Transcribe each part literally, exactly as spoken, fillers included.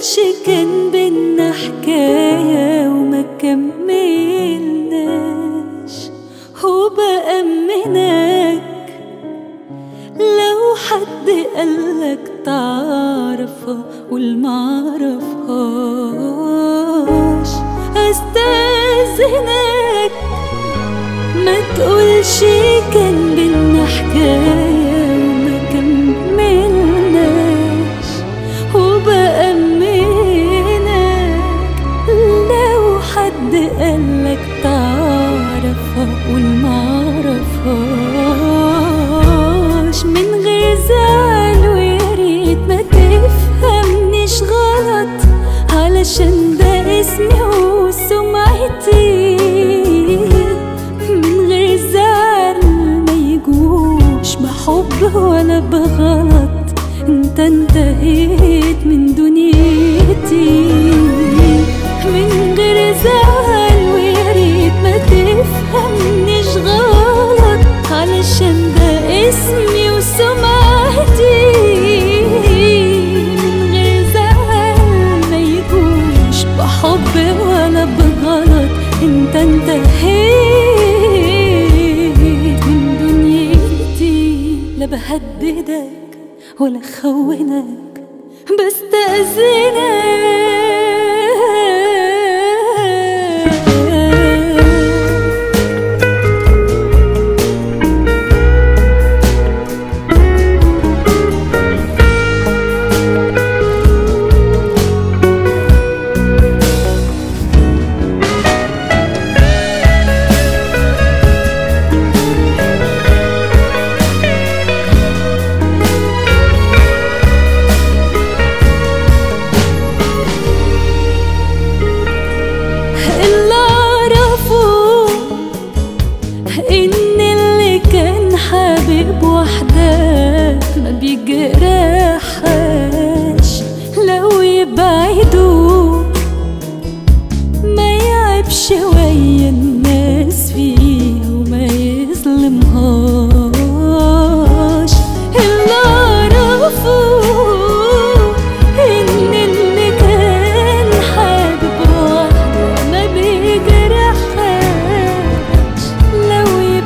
تقولش كان بينا حكاية وما كملناش، وبأمنك لو حد قالك تعرفها قول معرفهاش. استاذنك ما تقولش كان بينا حكاية وما كملناش، وبأمنك لو حد قالك تعرفها قول معرفهاش. من غير زعل وياريت ما تفهمنيش غلط، علشان ده اسمي وسمعتي. من غير زعل ما يجوش بحب ولا بغلط، انت انتهيت من دنيتي. من غير زعل وياريت ما تفهمنيش غلط، علشان ده اسمي وسمعتي. من غير زعل ما يجوش بحب ولا بغلط، انت انتهيت من دنيتي. لا بهددك ولا خونك، بستأذنك إن اللي كان حبيب وحده ما بيجرحش، لو يبعدوا ما يعيبش ويا الناس فيه وما يظلمهاش. اللي أعرفه إن اللي كان حبيب وحده ما بيجرحش، لو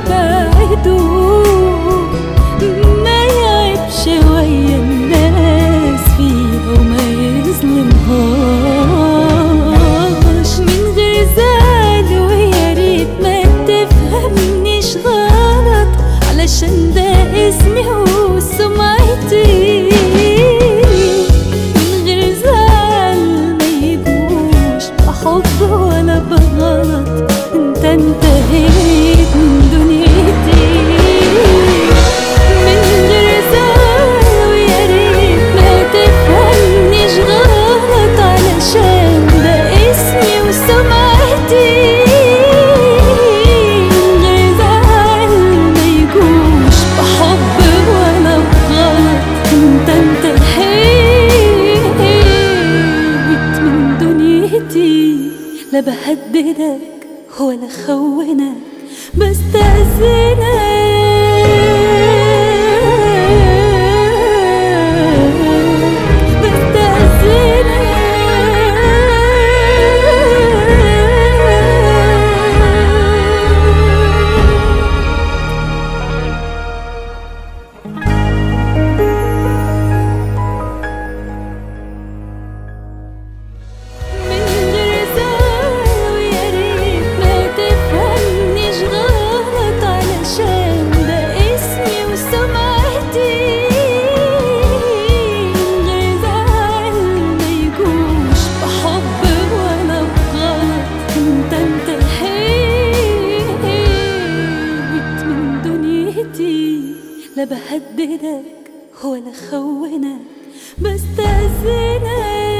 ما يعيبش ويا الناس فيها وما يظلمهاش. من غير زعل وياريت ما تفهمنيش غلط، علشان ده اسمي وسمعتي. من غير زعل ما يجوش بحب ولا بغلط، انت انتهيت من دنيتي. من غير زعل وياريت ما تفهمنيش غلط، علشان ده اسمي وسمعتي. من غير زعل ما يجوش بحب ولا بغلط، انت انتهيت من دنيتي. لا بهددك ولا خونك، بستأذنك لا بهددك ولا خونك، بستأذنك